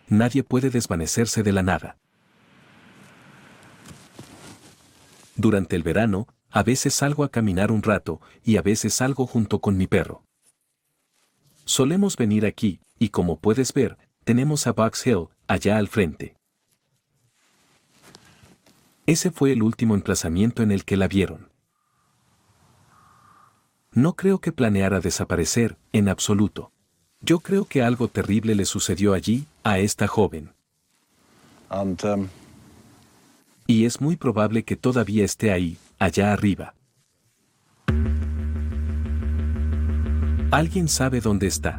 Nadie puede desvanecerse de la nada. Durante el verano, a veces salgo a caminar un rato y a veces salgo junto con mi perro. Solemos venir aquí, y como puedes ver, tenemos a Box Hill, allá al frente. Ese fue el último emplazamiento en el que la vieron. No creo que planeara desaparecer, en absoluto. Yo creo que algo terrible le sucedió allí, a esta joven. Y es muy probable que todavía esté ahí, allá arriba. ¿Alguien sabe dónde está?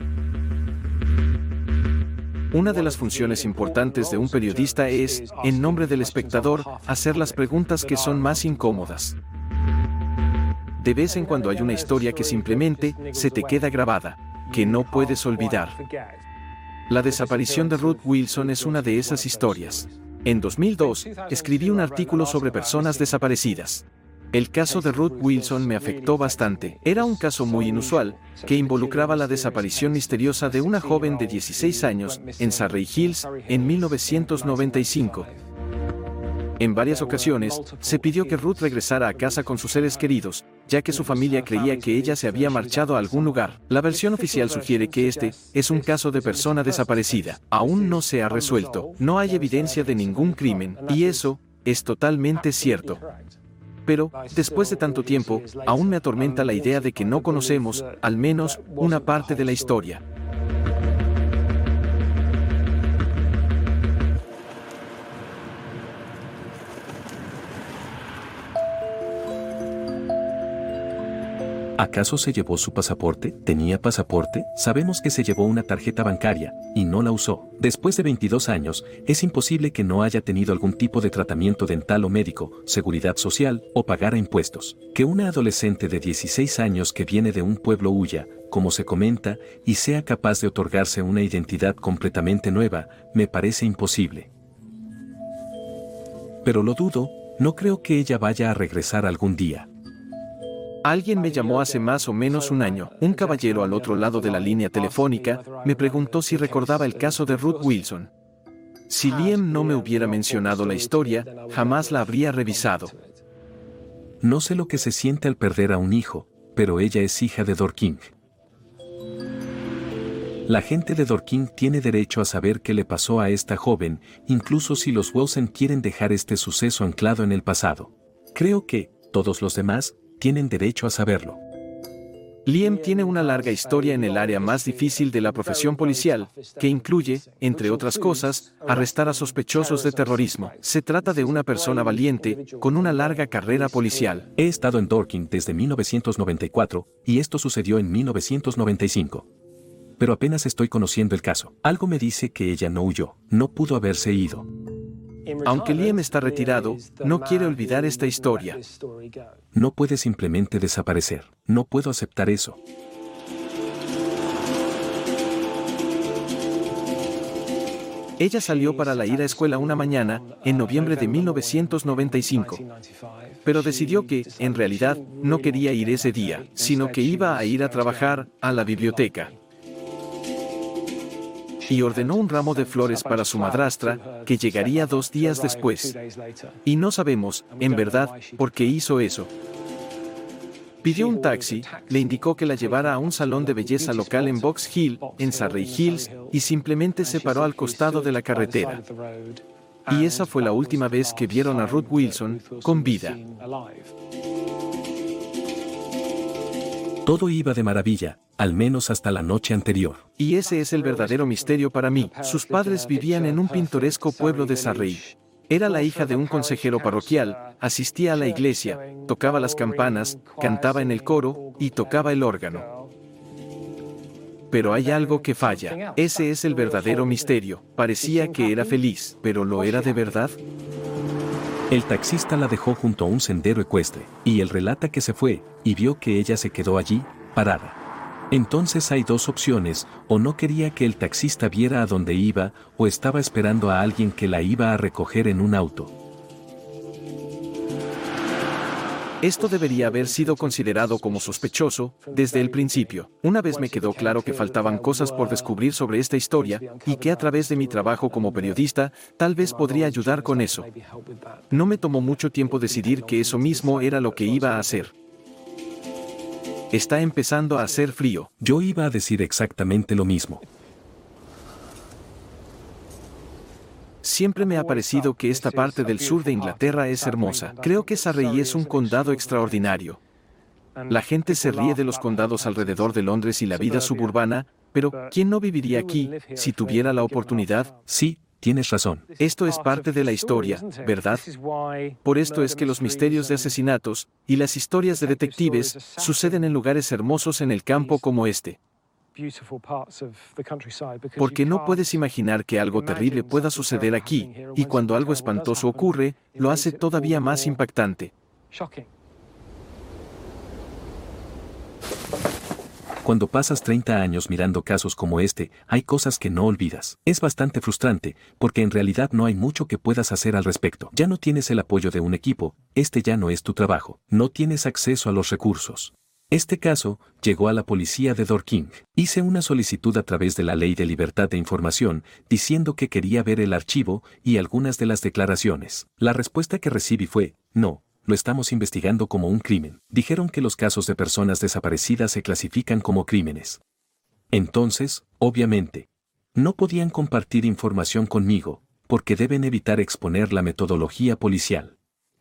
Una de las funciones importantes de un periodista es, en nombre del espectador, hacer las preguntas que son más incómodas. De vez en cuando hay una historia que simplemente se te queda grabada, que no puedes olvidar. La desaparición de Ruth Wilson es una de esas historias. En 2002, escribí un artículo sobre personas desaparecidas. El caso de Ruth Wilson me afectó bastante. Era un caso muy inusual, que involucraba la desaparición misteriosa de una joven de 16 años, en Surrey Hills, en 1995. En varias ocasiones, se pidió que Ruth regresara a casa con sus seres queridos, ya que su familia creía que ella se había marchado a algún lugar. La versión oficial sugiere que este es un caso de persona desaparecida. Aún no se ha resuelto. No hay evidencia de ningún crimen, y eso es totalmente cierto. Pero, después de tanto tiempo, aún me atormenta la idea de que no conocemos, al menos, una parte de la historia. ¿Acaso se llevó su pasaporte? ¿Tenía pasaporte? Sabemos que se llevó una tarjeta bancaria, y no la usó. Después de 22 años, es imposible que no haya tenido algún tipo de tratamiento dental o médico, seguridad social, o pagara impuestos. Que una adolescente de 16 años que viene de un pueblo huya, como se comenta, y sea capaz de otorgarse una identidad completamente nueva, me parece imposible. Pero lo dudo, no creo que ella vaya a regresar algún día. Alguien me llamó hace más o menos un año. Un caballero al otro lado de la línea telefónica me preguntó si recordaba el caso de Ruth Wilson. Si Liam no me hubiera mencionado la historia, jamás la habría revisado. No sé lo que se siente al perder a un hijo, pero ella es hija de Dorking. La gente de Dorking tiene derecho a saber qué le pasó a esta joven, incluso si los Wilson quieren dejar este suceso anclado en el pasado. Creo que, todos los demás, tienen derecho a saberlo. Liam tiene una larga historia en el área más difícil de la profesión policial, que incluye, entre otras cosas, arrestar a sospechosos de terrorismo. Se trata de una persona valiente, con una larga carrera policial. He estado en Dorking desde 1994, y esto sucedió en 1995. Pero apenas estoy conociendo el caso. Algo me dice que ella no huyó, no pudo haberse ido. Aunque Liam está retirado, no quiere olvidar esta historia. No puede simplemente desaparecer. No puedo aceptar eso. Ella salió para ir a escuela una mañana, en noviembre de 1995. Pero decidió que, en realidad, no quería ir ese día, sino que iba a ir a trabajar a la biblioteca. Y ordenó un ramo de flores para su madrastra, que llegaría 2 días después. Y no sabemos, en verdad, por qué hizo eso. Pidió un taxi, le indicó que la llevara a un salón de belleza local en Box Hill, en Surrey Hills, y simplemente se paró al costado de la carretera. Y esa fue la última vez que vieron a Ruth Wilson con vida. Todo iba de maravilla, al menos hasta la noche anterior. Y ese es el verdadero misterio para mí. Sus padres vivían en un pintoresco pueblo de Surrey. Era la hija de un consejero parroquial, asistía a la iglesia, tocaba las campanas, cantaba en el coro y tocaba el órgano. Pero hay algo que falla. Ese es el verdadero misterio. Parecía que era feliz, pero ¿lo era de verdad? El taxista la dejó junto a un sendero ecuestre, y él relata que se fue, y vio que ella se quedó allí, parada. Entonces hay 2 opciones, o no quería que el taxista viera a dónde iba, o estaba esperando a alguien que la iba a recoger en un auto. Esto debería haber sido considerado como sospechoso desde el principio. Una vez me quedó claro que faltaban cosas por descubrir sobre esta historia y que a través de mi trabajo como periodista, tal vez podría ayudar con eso. No me tomó mucho tiempo decidir que eso mismo era lo que iba a hacer. Está empezando a hacer frío. Yo iba a decir exactamente lo mismo. Siempre me ha parecido que esta parte del sur de Inglaterra es hermosa. Creo que Surrey es un condado extraordinario. La gente se ríe de los condados alrededor de Londres y la vida suburbana, pero ¿quién no viviría aquí si tuviera la oportunidad? Sí, tienes razón. Esto es parte de la historia, ¿verdad? Por esto es que los misterios de asesinatos y las historias de detectives suceden en lugares hermosos en el campo como este. Porque no puedes imaginar que algo terrible pueda suceder aquí, y cuando algo espantoso ocurre, lo hace todavía más impactante. Cuando pasas 30 años mirando casos como este, hay cosas que no olvidas. Es bastante frustrante, porque en realidad no hay mucho que puedas hacer al respecto. Ya no tienes el apoyo de un equipo, este ya no es tu trabajo, no tienes acceso a los recursos. Este caso llegó a la policía de Dorking. Hice una solicitud a través de la Ley de Libertad de Información, diciendo que quería ver el archivo y algunas de las declaraciones. La respuesta que recibí fue, no, lo estamos investigando como un crimen. Dijeron que los casos de personas desaparecidas se clasifican como crímenes. Entonces, obviamente, no podían compartir información conmigo, porque deben evitar exponer la metodología policial.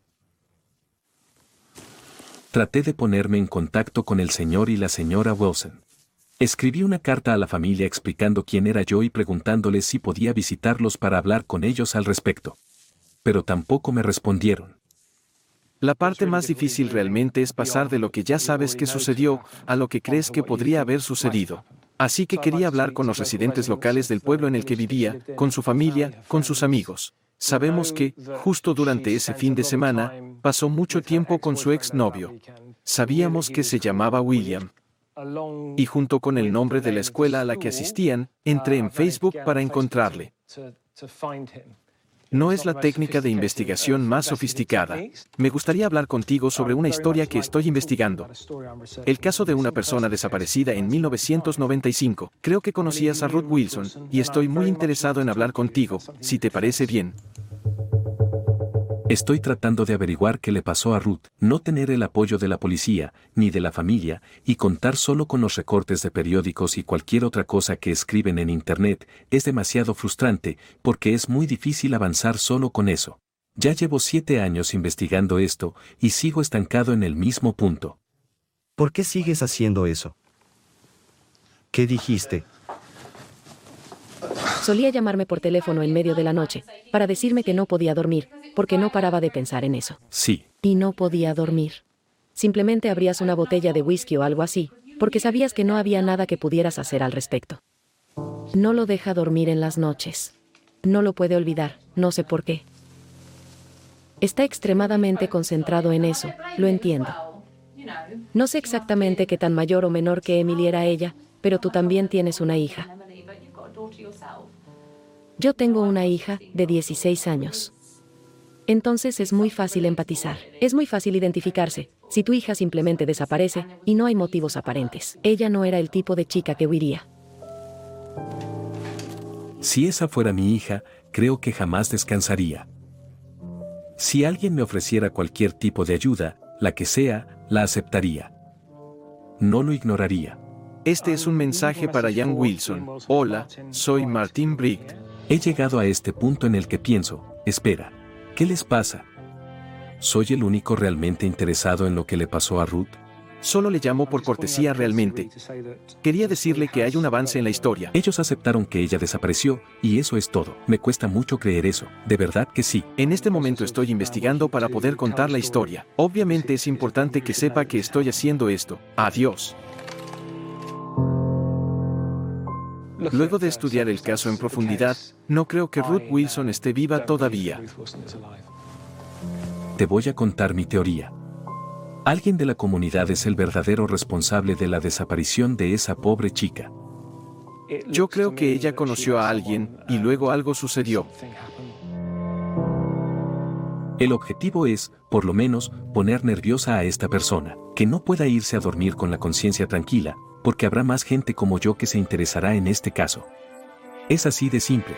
Traté de ponerme en contacto con el señor y la señora Wilson. Escribí una carta a la familia explicando quién era yo y preguntándoles si podía visitarlos para hablar con ellos al respecto. Pero tampoco me respondieron. La parte más difícil realmente es pasar de lo que ya sabes que sucedió a lo que crees que podría haber sucedido. Así que quería hablar con los residentes locales del pueblo en el que vivía, con su familia, con sus amigos. Sabemos que, justo durante ese fin de semana, pasó mucho tiempo con su exnovio. Sabíamos que se llamaba William. Y junto con el nombre de la escuela a la que asistían, entré en Facebook para encontrarle. No es la técnica de investigación más sofisticada. Me gustaría hablar contigo sobre una historia que estoy investigando. El caso de una persona desaparecida en 1995. Creo que conocías a Ruth Wilson, y estoy muy interesado en hablar contigo, si te parece bien. Estoy tratando de averiguar qué le pasó a Ruth, no tener el apoyo de la policía, ni de la familia, y contar solo con los recortes de periódicos y cualquier otra cosa que escriben en Internet, es demasiado frustrante, porque es muy difícil avanzar solo con eso. Ya llevo 7 años investigando esto, y sigo estancado en el mismo punto. ¿Por qué sigues haciendo eso? ¿Qué dijiste? Solía llamarme por teléfono en medio de la noche, para decirme que no podía dormir, porque no paraba de pensar en eso. Sí. Y no podía dormir. Simplemente abrías una botella de whisky o algo así, porque sabías que no había nada que pudieras hacer al respecto. No lo deja dormir en las noches. No lo puede olvidar, no sé por qué. Está extremadamente concentrado en eso, lo entiendo. No sé exactamente qué tan mayor o menor que Emily era ella, pero tú también tienes una hija. Yo tengo una hija de 16 años. Entonces es muy fácil empatizar. Es muy fácil identificarse. Si tu hija simplemente desaparece y no hay motivos aparentes. Ella no era el tipo de chica que huiría. Si esa fuera mi hija, creo que jamás descansaría. Si alguien me ofreciera cualquier tipo de ayuda, la que sea, la aceptaría. No lo ignoraría. Este es un mensaje para Jan Wilson. Hola, soy Martin Bright. He llegado a este punto en el que pienso, espera, ¿qué les pasa? ¿Soy el único realmente interesado en lo que le pasó a Ruth? Solo le llamo por cortesía realmente. Quería decirle que hay un avance en la historia. Ellos aceptaron que ella desapareció, y eso es todo. Me cuesta mucho creer eso, de verdad que sí. En este momento estoy investigando para poder contar la historia. Obviamente es importante que sepa que estoy haciendo esto. Adiós. Luego de estudiar el caso en profundidad, no creo que Ruth Wilson esté viva todavía. Te voy a contar mi teoría. Alguien de la comunidad es el verdadero responsable de la desaparición de esa pobre chica. Yo creo que ella conoció a alguien y luego algo sucedió. El objetivo es, por lo menos, poner nerviosa a esta persona, que no pueda irse a dormir con la conciencia tranquila, porque habrá más gente como yo que se interesará en este caso. Es así de simple.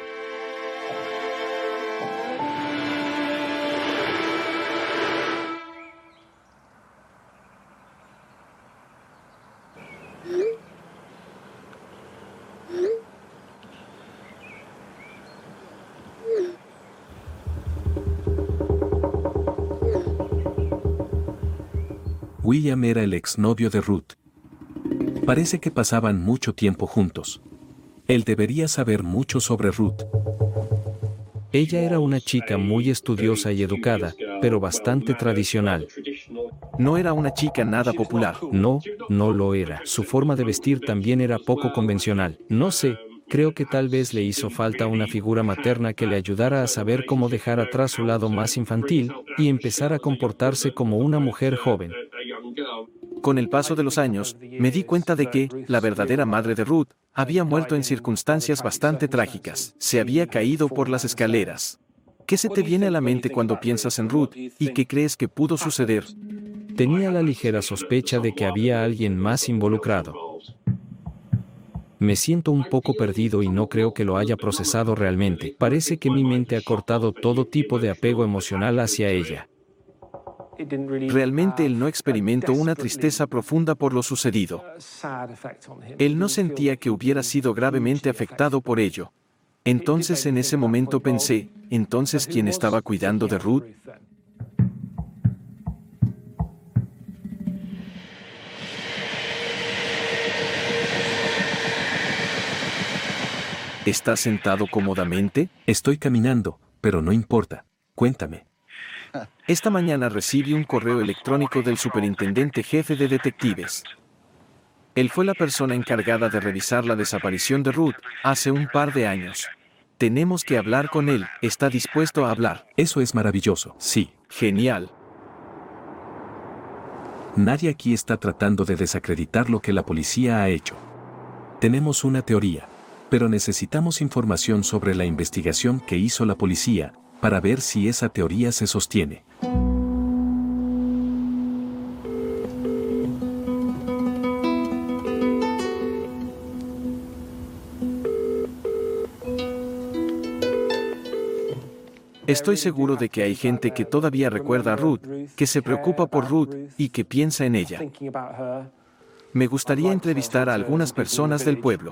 William era el exnovio de Ruth. Parece que pasaban mucho tiempo juntos. Él debería saber mucho sobre Ruth. Ella era una chica muy estudiosa y educada, pero bastante tradicional. No era una chica nada popular. No lo era. Su forma de vestir también era poco convencional. No sé, creo que tal vez le hizo falta una figura materna que le ayudara a saber cómo dejar atrás su lado más infantil y empezar a comportarse como una mujer joven. Con el paso de los años, me di cuenta de que la verdadera madre de Ruth había muerto en circunstancias bastante trágicas. Se había caído por las escaleras. ¿Qué se te viene a la mente cuando piensas en Ruth y qué crees que pudo suceder? Tenía la ligera sospecha de que había alguien más involucrado. Me siento un poco perdido y no creo que lo haya procesado realmente. Parece que mi mente ha cortado todo tipo de apego emocional hacia ella. Realmente él no experimentó una tristeza profunda por lo sucedido. Él no sentía que hubiera sido gravemente afectado por ello. Entonces en ese momento pensé, ¿entonces quién estaba cuidando de Ruth? ¿Estás sentado cómodamente? Estoy caminando, pero no importa. Cuéntame. Esta mañana recibí un correo electrónico del superintendente jefe de detectives. Él fue la persona encargada de revisar la desaparición de Ruth hace un par de años. Tenemos que hablar con él. ¿Está dispuesto a hablar? Eso es maravilloso. Sí. Genial. Nadie aquí está tratando de desacreditar lo que la policía ha hecho. Tenemos una teoría, pero necesitamos información sobre la investigación que hizo la policía, para ver si esa teoría se sostiene. Estoy seguro de que hay gente que todavía recuerda a Ruth, que se preocupa por Ruth y que piensa en ella. Me gustaría entrevistar a algunas personas del pueblo.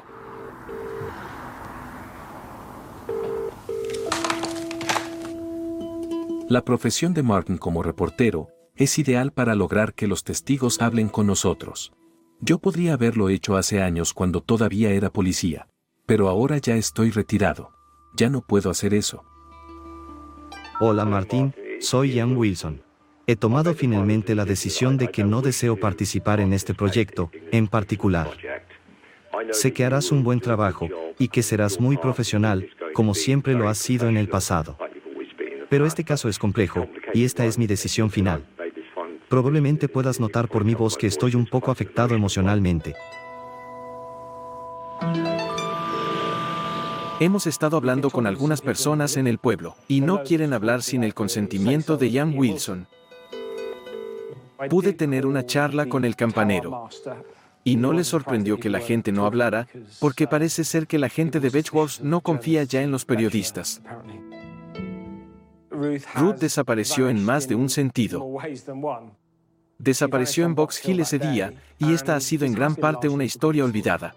La profesión de Martin como reportero es ideal para lograr que los testigos hablen con nosotros. Yo podría haberlo hecho hace años cuando todavía era policía, pero ahora ya estoy retirado. Ya no puedo hacer eso. Hola Martín, soy Ian Wilson. He tomado finalmente la decisión de que no deseo participar en este proyecto, en particular. Sé que harás un buen trabajo, y que serás muy profesional, como siempre lo has sido en el pasado. Pero este caso es complejo, y esta es mi decisión final. Probablemente puedas notar por mi voz que estoy un poco afectado emocionalmente. Hemos estado hablando con algunas personas en el pueblo, y no quieren hablar sin el consentimiento de Ian Wilson. Pude tener una charla con el campanero, y no le sorprendió que la gente no hablara, porque parece ser que la gente de Beechworth no confía ya en los periodistas. Ruth desapareció en más de un sentido. Desapareció en Box Hill ese día, y esta ha sido en gran parte una historia olvidada.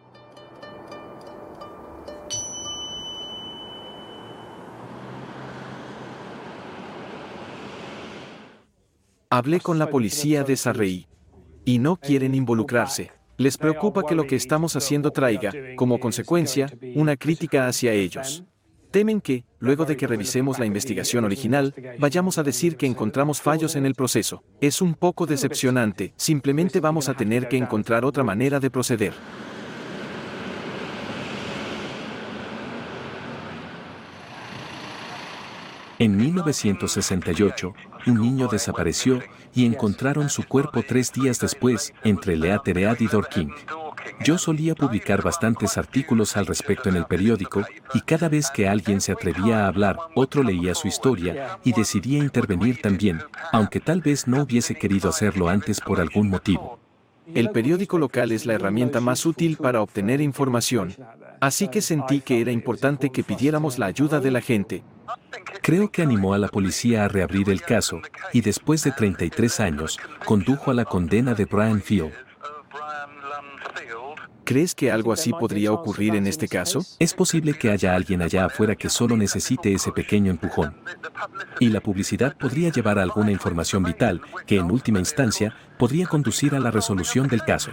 Hablé con la policía de Surrey, y no quieren involucrarse. Les preocupa que lo que estamos haciendo traiga, como consecuencia, una crítica hacia ellos. Temen que, luego de que revisemos la investigación original, vayamos a decir que encontramos fallos en el proceso. Es un poco decepcionante, simplemente vamos a tener que encontrar otra manera de proceder. En 1968, un niño desapareció y encontraron su cuerpo 3 días después entre Leatheread y Dorking. Yo solía publicar bastantes artículos al respecto en el periódico, y cada vez que alguien se atrevía a hablar, otro leía su historia y decidía intervenir también, aunque tal vez no hubiese querido hacerlo antes por algún motivo. El periódico local es la herramienta más útil para obtener información, así que sentí que era importante que pidiéramos la ayuda de la gente. Creo que animó a la policía a reabrir el caso, y después de 33 años, condujo a la condena de Brian Field. ¿Crees que algo así podría ocurrir en este caso? Es posible que haya alguien allá afuera que solo necesite ese pequeño empujón. Y la publicidad podría llevar a alguna información vital, que en última instancia, podría conducir a la resolución del caso.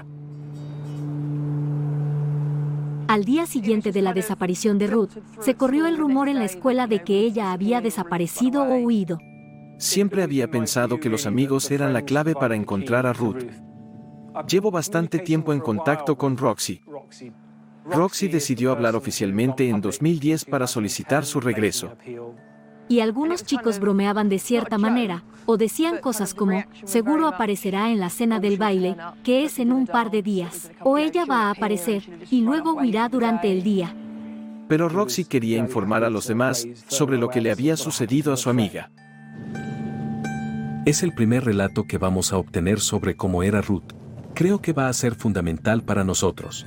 Al día siguiente de la desaparición de Ruth, se corrió el rumor en la escuela de que ella había desaparecido o huido. Siempre había pensado que los amigos eran la clave para encontrar a Ruth. Llevo bastante tiempo en contacto con Roxy. Roxy decidió hablar oficialmente en 2010 para solicitar su regreso. Y algunos chicos bromeaban de cierta manera, o decían cosas como, seguro aparecerá en la cena del baile, que es en un par de días, o ella va a aparecer, y luego huirá durante el día. Pero Roxy quería informar a los demás sobre lo que le había sucedido a su amiga. Es el primer relato que vamos a obtener sobre cómo era Ruth. Creo que va a ser fundamental para nosotros.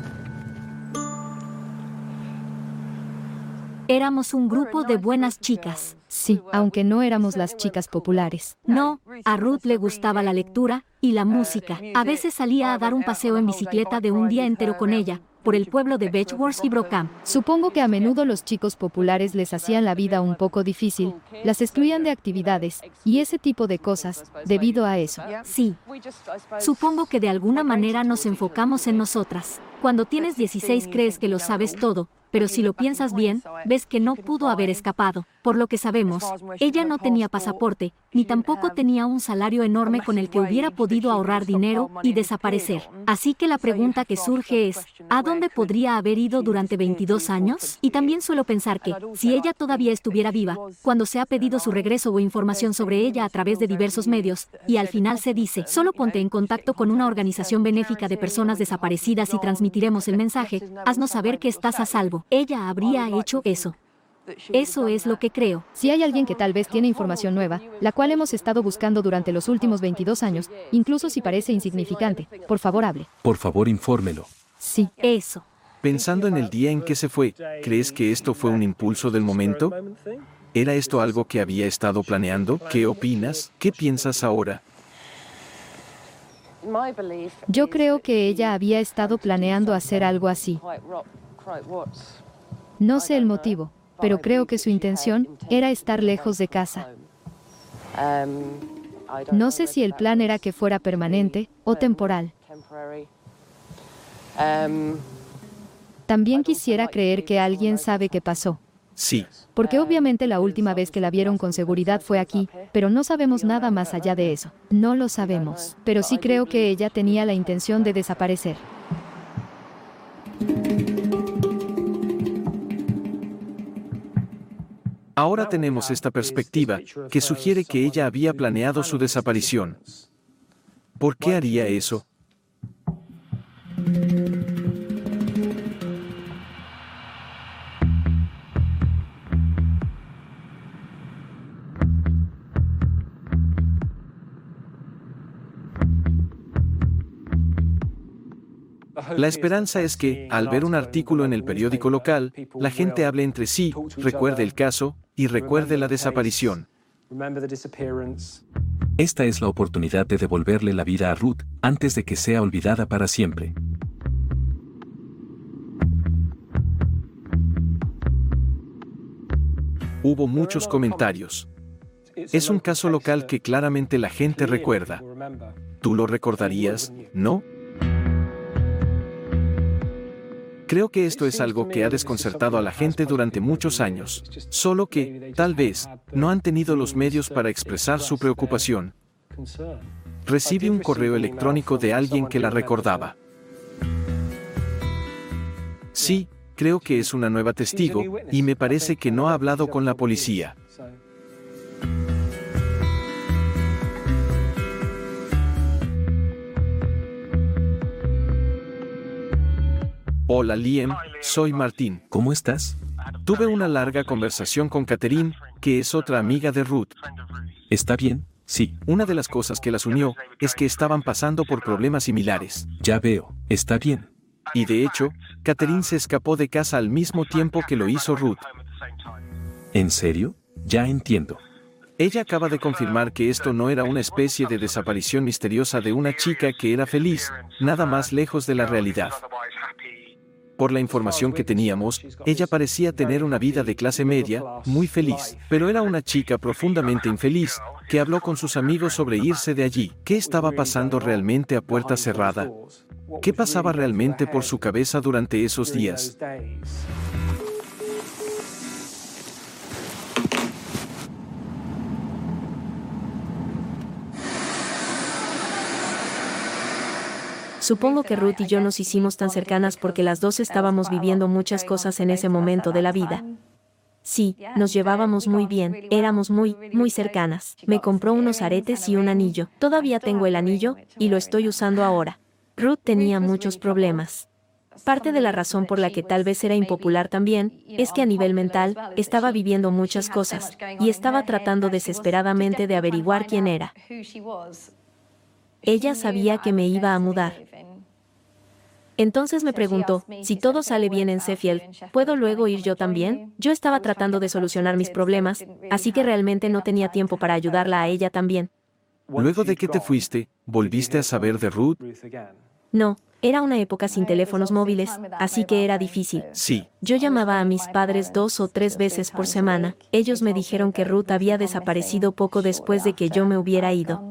Éramos un grupo de buenas chicas. Sí, aunque no éramos las chicas populares. No, a Ruth le gustaba la lectura y la música. A veces salía a dar un paseo en bicicleta de un día entero con ella, por el pueblo de Betchworth y Brockham. Supongo que a menudo los chicos populares les hacían la vida un poco difícil, las excluían de actividades y ese tipo de cosas, debido a eso. Sí. Supongo que de alguna manera nos enfocamos en nosotras. Cuando tienes 16 crees que lo sabes todo, pero si lo piensas bien, ves que no pudo haber escapado. Por lo que sabemos, ella no tenía pasaporte, ni tampoco tenía un salario enorme con el que hubiera podido ahorrar dinero y desaparecer. Así que la pregunta que surge es, ¿a dónde podría haber ido durante 22 años? Y también suelo pensar que, si ella todavía estuviera viva, cuando se ha pedido su regreso o información sobre ella a través de diversos medios, y al final se dice, solo ponte en contacto con una organización benéfica de personas desaparecidas y transmitiremos el mensaje, haznos saber que estás a salvo. Ella habría hecho eso. Eso es lo que creo. Si hay alguien que tal vez tiene información nueva, la cual hemos estado buscando durante los últimos 22 años, incluso si parece insignificante, por favor hable. Por favor, infórmelo. Sí. Eso. Pensando en el día en que se fue, ¿crees que esto fue un impulso del momento? ¿Era esto algo que había estado planeando? ¿Qué opinas? ¿Qué piensas ahora? Yo creo que ella había estado planeando hacer algo así. No sé el motivo, pero creo que su intención era estar lejos de casa. No sé si el plan era que fuera permanente o temporal. También quisiera creer que alguien sabe qué pasó. Sí. Porque obviamente la última vez que la vieron con seguridad fue aquí, pero no sabemos nada más allá de eso. No lo sabemos, pero sí creo que ella tenía la intención de desaparecer. Ahora tenemos esta perspectiva, que sugiere que ella había planeado su desaparición. ¿Por qué haría eso? La esperanza es que, al ver un artículo en el periódico local, la gente hable entre sí, recuerde el caso, y recuerde la desaparición. Esta es la oportunidad de devolverle la vida a Ruth, antes de que sea olvidada para siempre. Hubo muchos comentarios. Es un caso local que claramente la gente recuerda. ¿Tú lo recordarías, no? Creo que esto es algo que ha desconcertado a la gente durante muchos años, solo que, tal vez, no han tenido los medios para expresar su preocupación. Recibí un correo electrónico de alguien que la recordaba. Sí, creo que es una nueva testigo, y me parece que no ha hablado con la policía. Hola Liam, soy Martín. ¿Cómo estás? Tuve una larga conversación con Catherine, que es otra amiga de Ruth. ¿Está bien? Sí. Una de las cosas que las unió es que estaban pasando por problemas similares. Ya veo, está bien. Y de hecho, Catherine se escapó de casa al mismo tiempo que lo hizo Ruth. ¿En serio? Ya entiendo. Ella acaba de confirmar que esto no era una especie de desaparición misteriosa de una chica que era feliz, nada más lejos de la realidad. Por la información que teníamos, ella parecía tener una vida de clase media, muy feliz, pero era una chica profundamente infeliz, que habló con sus amigos sobre irse de allí. ¿Qué estaba pasando realmente a puerta cerrada? ¿Qué pasaba realmente por su cabeza durante esos días? Supongo que Ruth y yo nos hicimos tan cercanas porque las dos estábamos viviendo muchas cosas en ese momento de la vida. Sí, nos llevábamos muy bien, éramos muy cercanas. Me compró unos aretes y un anillo. Todavía tengo el anillo, y lo estoy usando ahora. Ruth tenía muchos problemas. Parte de la razón por la que tal vez era impopular también, es que a nivel mental, estaba viviendo muchas cosas, y estaba tratando desesperadamente de averiguar quién era. Ella sabía que me iba a mudar. Entonces me preguntó, si todo sale bien en Sheffield, ¿puedo luego ir yo también? Yo estaba tratando de solucionar mis problemas, así que realmente no tenía tiempo para ayudarla a ella también. Luego de que te fuiste, ¿volviste a saber de Ruth? No, era una época sin teléfonos móviles, así que era difícil. Sí. Yo llamaba a mis padres 2 o 3 veces por semana. Ellos me dijeron que Ruth había desaparecido poco después de que yo me hubiera ido.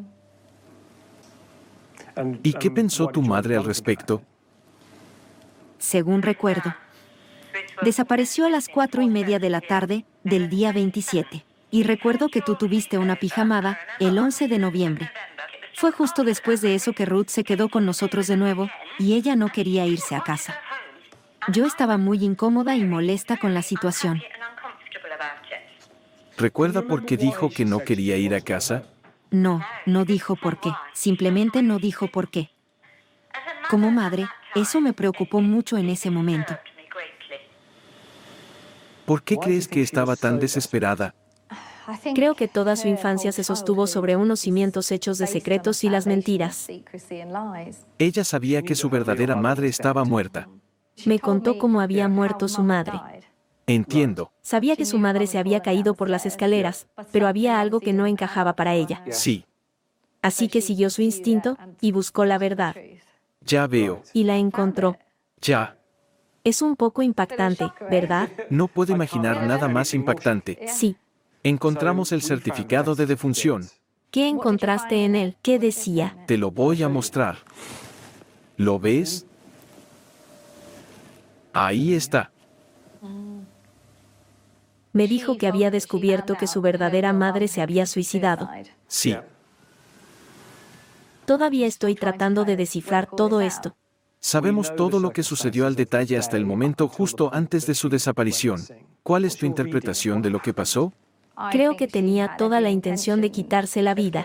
¿Y qué pensó tu madre al respecto? Según recuerdo, desapareció a las 4:30 de la tarde del día 27. Y recuerdo que tú tuviste una pijamada el 11 de noviembre. Fue justo después de eso que Ruth se quedó con nosotros de nuevo, y ella no quería irse a casa. Yo estaba muy incómoda y molesta con la situación. ¿Recuerda por qué dijo que no quería ir a casa? No dijo por qué. Simplemente no dijo por qué. Como madre, eso me preocupó mucho en ese momento. ¿Por qué crees que estaba tan desesperada? Creo que toda su infancia se sostuvo sobre unos cimientos hechos de secretos y las mentiras. Ella sabía que su verdadera madre estaba muerta. Me contó cómo había muerto su madre. Entiendo. Sabía que su madre se había caído por las escaleras, pero había algo que no encajaba para ella. Sí. Así que siguió su instinto y buscó la verdad. Ya veo. Y la encontró. Ya. Es un poco impactante, ¿verdad? No puedo imaginar nada más impactante. Sí. Encontramos el certificado de defunción. ¿Qué encontraste en él? ¿Qué decía? Te lo voy a mostrar. ¿Lo ves? Ahí está. Me dijo que había descubierto que su verdadera madre se había suicidado. Sí. Todavía estoy tratando de descifrar todo esto. Sabemos todo lo que sucedió al detalle hasta el momento justo antes de su desaparición. ¿Cuál es tu interpretación de lo que pasó? Creo que tenía toda la intención de quitarse la vida.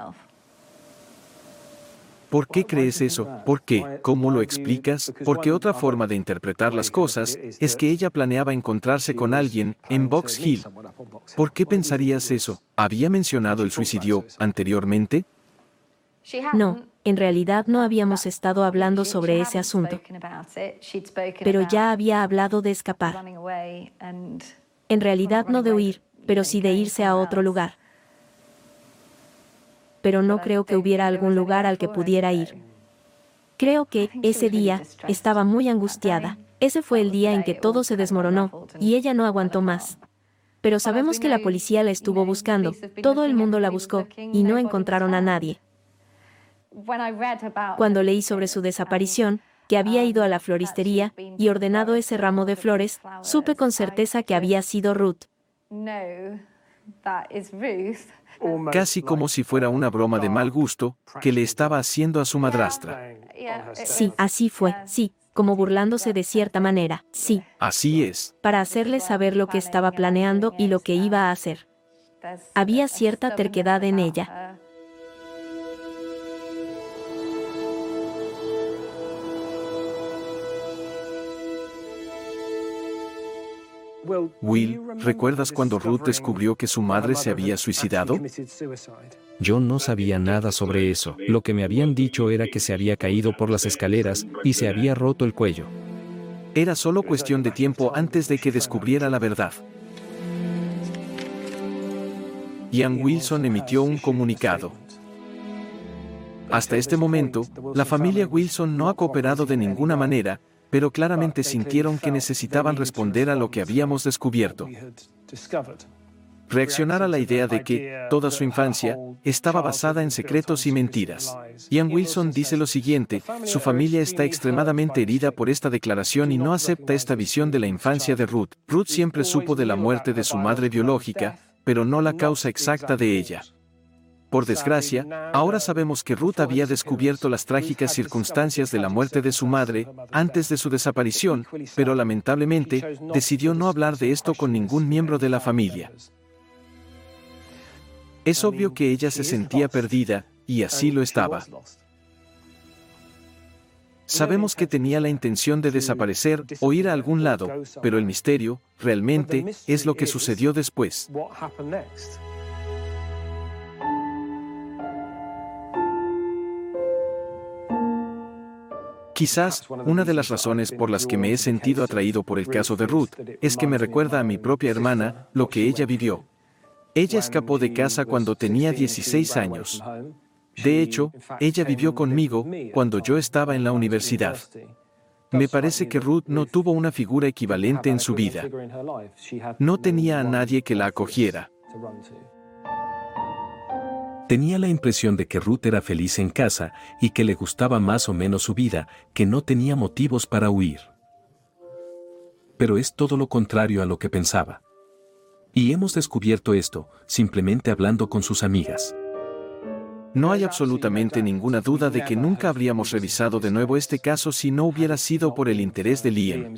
¿Por qué crees eso? ¿Por qué? ¿Cómo lo explicas? Porque otra forma de interpretar las cosas es que ella planeaba encontrarse con alguien en Box Hill. ¿Por qué pensarías eso? ¿Había mencionado el suicidio anteriormente? No, en realidad no habíamos estado hablando sobre ese asunto. Pero ya había hablado de escapar. En realidad no de huir, pero sí de irse a otro lugar. Pero no creo que hubiera algún lugar al que pudiera ir. Creo que, ese día, estaba muy angustiada. Ese fue el día en que todo se desmoronó, y ella no aguantó más. Pero sabemos que la policía la estuvo buscando, todo el mundo la buscó, y no encontraron a nadie. Cuando leí sobre su desaparición, que había ido a la floristería y ordenado ese ramo de flores, supe con certeza que había sido Ruth. Casi como si fuera una broma de mal gusto que le estaba haciendo a su madrastra. Sí, así fue, sí, como burlándose de cierta manera, sí. Así es. Para hacerle saber lo que estaba planeando y lo que iba a hacer. Había cierta terquedad en ella. Will, ¿recuerdas cuando Ruth descubrió que su madre se había suicidado? Yo no sabía nada sobre eso. Lo que me habían dicho era que se había caído por las escaleras y se había roto el cuello. Era solo cuestión de tiempo antes de que descubriera la verdad. Ian Wilson emitió un comunicado. Hasta este momento, la familia Wilson no ha cooperado de ninguna manera, pero claramente sintieron que necesitaban responder a lo que habíamos descubierto. Reaccionar a la idea de que toda su infancia estaba basada en secretos y mentiras. Ian Wilson dice lo siguiente: su familia está extremadamente herida por esta declaración y no acepta esta visión de la infancia de Ruth. Ruth siempre supo de la muerte de su madre biológica, pero no la causa exacta de ella. Por desgracia, ahora sabemos que Ruth había descubierto las trágicas circunstancias de la muerte de su madre antes de su desaparición, pero lamentablemente, decidió no hablar de esto con ningún miembro de la familia. Es obvio que ella se sentía perdida, y así lo estaba. Sabemos que tenía la intención de desaparecer o ir a algún lado, pero el misterio, realmente, es lo que sucedió después. Quizás, una de las razones por las que me he sentido atraído por el caso de Ruth, es que me recuerda a mi propia hermana, lo que ella vivió. Ella escapó de casa cuando tenía 16 años. De hecho, ella vivió conmigo cuando yo estaba en la universidad. Me parece que Ruth no tuvo una figura equivalente en su vida. No tenía a nadie que la acogiera. Tenía la impresión de que Ruth era feliz en casa y que le gustaba más o menos su vida, que no tenía motivos para huir. Pero es todo lo contrario a lo que pensaba. Y hemos descubierto esto, simplemente hablando con sus amigas. No hay absolutamente ninguna duda de que nunca habríamos revisado de nuevo este caso si no hubiera sido por el interés de Liam.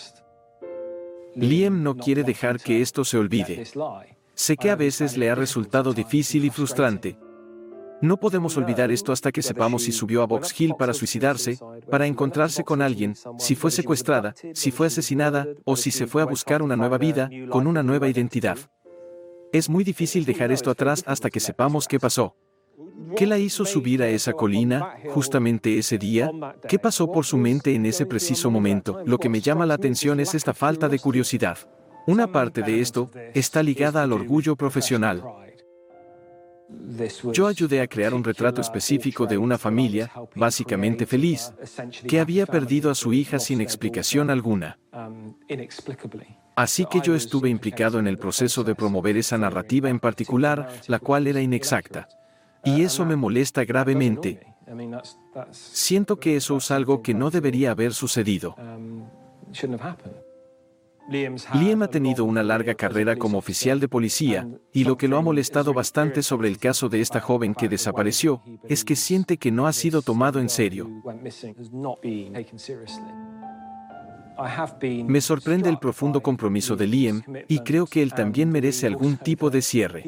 Liam no quiere dejar que esto se olvide. Sé que a veces le ha resultado difícil y frustrante. No podemos olvidar esto hasta que sepamos si subió a Box Hill para suicidarse, para encontrarse con alguien, si fue secuestrada, si fue asesinada, o si se fue a buscar una nueva vida, con una nueva identidad. Es muy difícil dejar esto atrás hasta que sepamos qué pasó. ¿Qué la hizo subir a esa colina, justamente ese día? ¿Qué pasó por su mente en ese preciso momento? Lo que me llama la atención es esta falta de curiosidad. Una parte de esto está ligada al orgullo profesional. Yo ayudé a crear un retrato específico de una familia, básicamente feliz, que había perdido a su hija sin explicación alguna. Así que yo estuve implicado en el proceso de promover esa narrativa en particular, la cual era inexacta. Y eso me molesta gravemente. Siento que eso es algo que no debería haber sucedido. Liam ha tenido una larga carrera como oficial de policía, y lo que lo ha molestado bastante sobre el caso de esta joven que desapareció, es que siente que no ha sido tomado en serio. Me sorprende el profundo compromiso de Liam, y creo que él también merece algún tipo de cierre.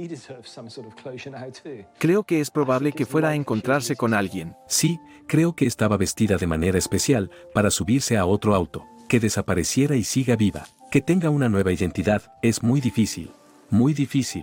Creo que es probable que fuera a encontrarse con alguien. Sí, creo que estaba vestida de manera especial para subirse a otro auto, que desapareciera y siga viva. Que tenga una nueva identidad es muy difícil. Muy difícil.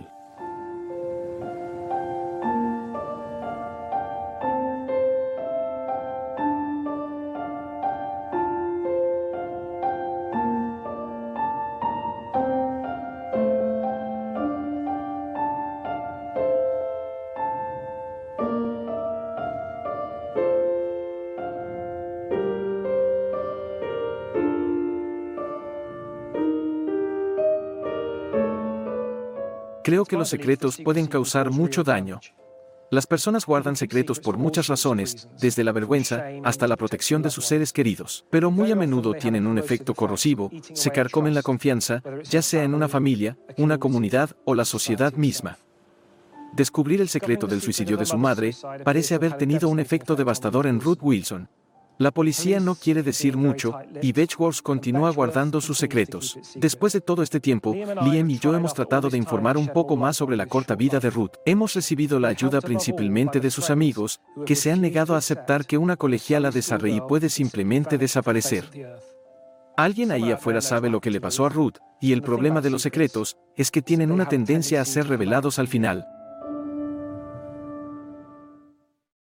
Creo que los secretos pueden causar mucho daño. Las personas guardan secretos por muchas razones, desde la vergüenza hasta la protección de sus seres queridos, pero muy a menudo tienen un efecto corrosivo, se carcomen la confianza, ya sea en una familia, una comunidad o la sociedad misma. Descubrir el secreto del suicidio de su madre parece haber tenido un efecto devastador en Ruth Wilson. La policía no quiere decir mucho, y Betchworth continúa guardando sus secretos. Después de todo este tiempo, Liam y yo hemos tratado de informar un poco más sobre la corta vida de Ruth. Hemos recibido la ayuda principalmente de sus amigos, que se han negado a aceptar que una colegiala de Surrey puede simplemente desaparecer. Alguien ahí afuera sabe lo que le pasó a Ruth, y el problema de los secretos es que tienen una tendencia a ser revelados al final.